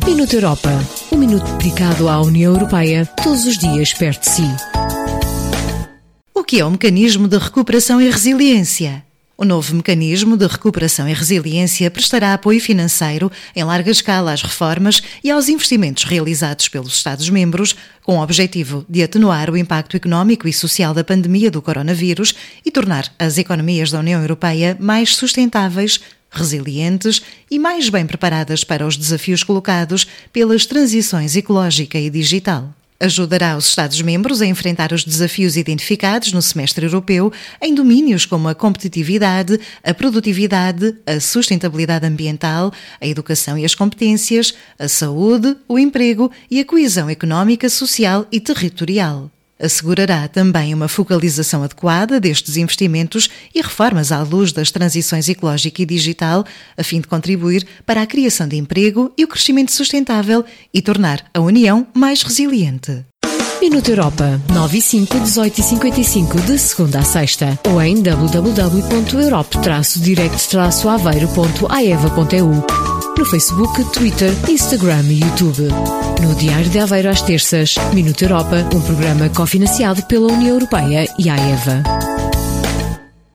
Minuto Europa. Um minuto dedicado à União Europeia, todos os dias perto de si. O que é o Mecanismo de Recuperação e Resiliência? O novo Mecanismo de Recuperação e Resiliência prestará apoio financeiro em larga escala às reformas e aos investimentos realizados pelos Estados-membros, com o objetivo de atenuar o impacto económico e social da pandemia do coronavírus e tornar as economias da União Europeia mais sustentáveis, resilientes e mais bem preparadas para os desafios colocados pelas transições ecológica e digital. Ajudará os Estados-membros a enfrentar os desafios identificados no semestre europeu em domínios como a competitividade, a produtividade, a sustentabilidade ambiental, a educação e as competências, a saúde, o emprego e a coesão económica, social e territorial. Assegurará também uma focalização adequada destes investimentos e reformas à luz das transições ecológica e digital, a fim de contribuir para a criação de emprego e o crescimento sustentável e tornar a União mais resiliente. Minuto Europa, 9 e 5, 18 e 55, de segunda a sexta, ou em www.europe-direct-aveiro.aeva.eu, no Facebook, Twitter, Instagram e YouTube. No Diário de Aveiro às terças, Minuto Europa, um programa cofinanciado pela União Europeia e a AEVA.